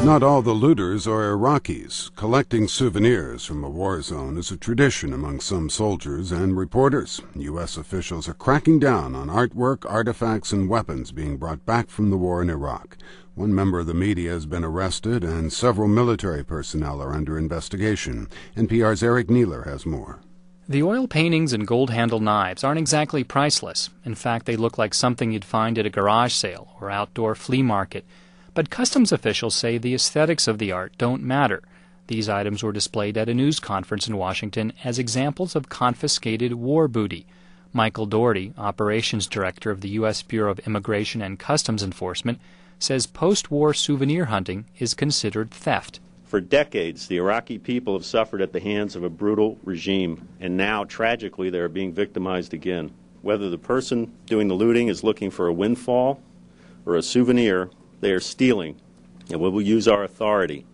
Not all the looters are Iraqis. Collecting souvenirs from a war zone is a tradition among some soldiers and reporters. U.S. officials are cracking down on artwork, artifacts, and weapons being brought back from the war in Iraq. One member of the media has been arrested, and several military personnel are under investigation. NPR's Eric Neeler has more. The oil paintings and gold-handled knives aren't exactly priceless. In fact, they look like something you'd find at a garage sale or outdoor flea market. But customs officials say the aesthetics of the art don't matter. These items were displayed at a news conference in Washington as examples of confiscated war booty. Michael Doherty, operations director of the U.S. Bureau of Immigration and Customs Enforcement, says post-war souvenir hunting is considered theft. For decades, the Iraqi people have suffered at the hands of a brutal regime, and now, tragically, they are being victimized again. Whether the person doing the looting is looking for a windfall or a souvenir, they are stealing, and we will use our authority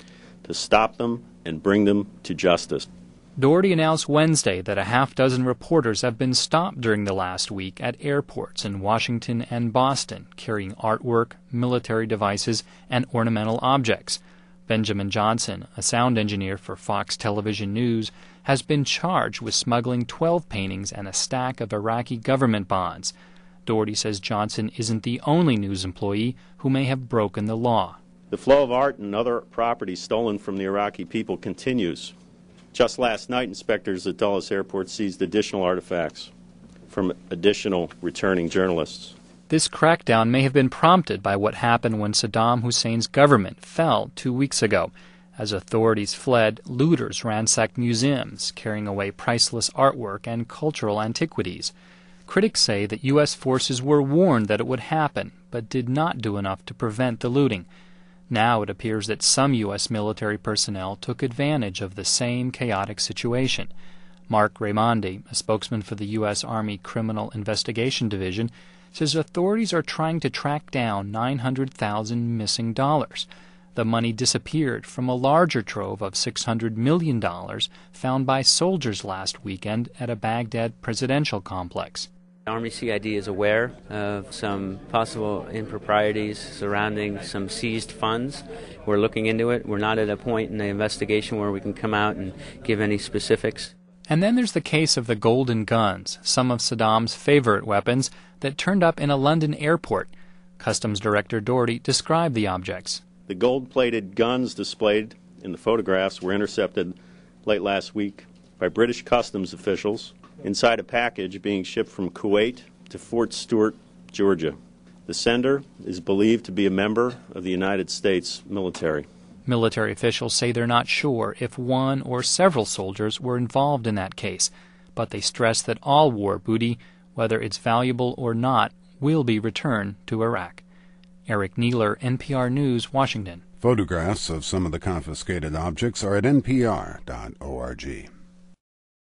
to stop them and bring them to justice. Doherty announced Wednesday that a half-dozen reporters have been stopped during the last week at airports in Washington and Boston, carrying artwork, military devices, and ornamental objects. Benjamin Johnson, a sound engineer for Fox Television News, has been charged with smuggling 12 paintings and a stack of Iraqi government bonds. Doherty says Johnson isn't the only news employee who may have broken the law. The flow of art and other property stolen from the Iraqi people continues. Just last night, inspectors at Dulles Airport seized additional artifacts from additional returning journalists. This crackdown may have been prompted by what happened when Saddam Hussein's government fell 2 weeks ago. As authorities fled, looters ransacked museums, carrying away priceless artwork and cultural antiquities. Critics say that U.S. forces were warned that it would happen, but did not do enough to prevent the looting. Now it appears that some U.S. military personnel took advantage of the same chaotic situation. Mark Raimondi, a spokesman for the U.S. Army Criminal Investigation Division, says authorities are trying to track down $900,000 missing dollars. The money disappeared from a larger trove of $600 million found by soldiers last weekend at a Baghdad presidential complex. Army CID is aware of some possible improprieties surrounding some seized funds. We're looking into it. We're not at a point in the investigation where we can come out and give any specifics. And then there's the case of the golden guns, some of Saddam's favorite weapons, that turned up in a London airport. Customs Director Doherty described the objects. The gold-plated guns displayed in the photographs were intercepted late last week by British customs officials inside a package being shipped from Kuwait to Fort Stewart, Georgia. The sender is believed to be a member of the United States military. Military officials say they're not sure if one or several soldiers were involved in that case, but they stress that all war booty, whether it's valuable or not, will be returned to Iraq. Eric Neeler, NPR News, Washington. Photographs of some of the confiscated objects are at npr.org.